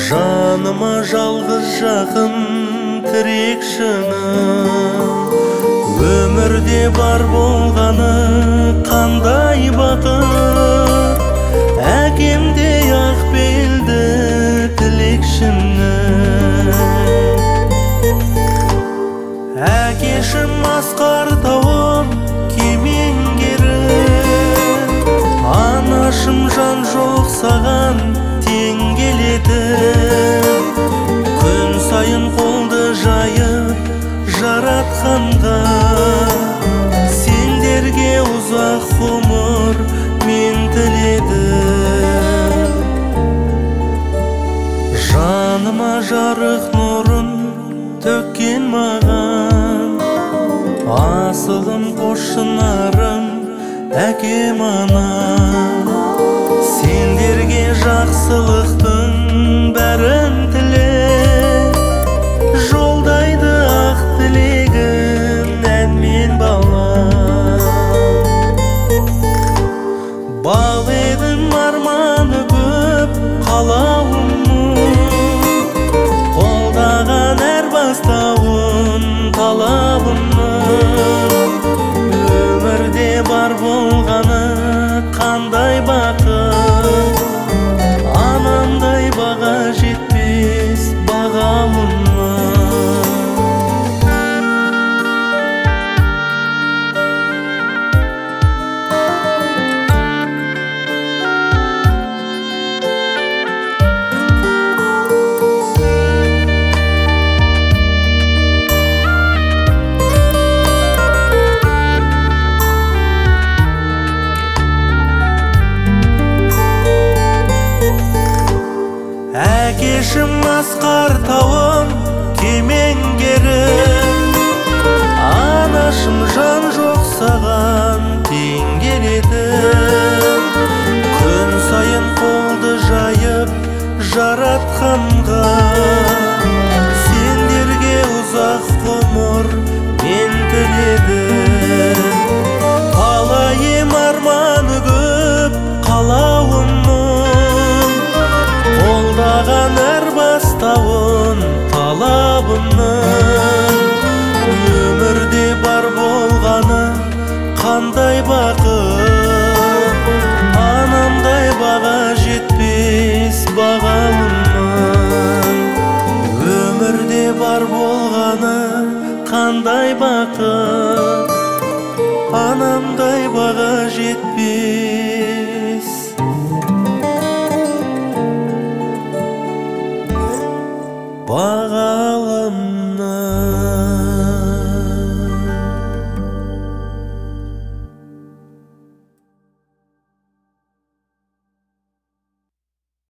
Жаныма жалғыз жақын тірек шыным, өмірде бар болғаны қандай бақыт. Әкемдей ақ белді тілекшімнің, әкешім асқар тауым кемеңгерім, анашым жан жоқ саған тең келетін. Күн сайын қолды жайып жаратқанға, сендерге ұзақ ғұмыр мен тіледім. Жаныма жарық нұрын төккен маған, асылым қош шынарым әкем анам. Сендерге жақсылықтың бәрін тіле, жолдайды ақ тілегім ән мен балам. Бал едім арманы көп қалауым, қолдаған әр бастауын талабымның. Өмірде бар болғаны қандай бақыт, анамдай баға жетпес бағалымның. Әкешім асқар тауым кемеңгерім, анашым жан жоқ саған тең келетін. Күн сайын қолды жайып жаратқанға, сендерге ұзақ ғұмыр мен тіледім. Қалайым арманы көп қалауымның, қолдаған әр бастауын талабымның. Өмірде бар болғаны қандай бақыт, анамдай баға жетпес бағалымның. Өмірде бар болғаны қандай бақыт, анамдай баға жетпес бағалымның.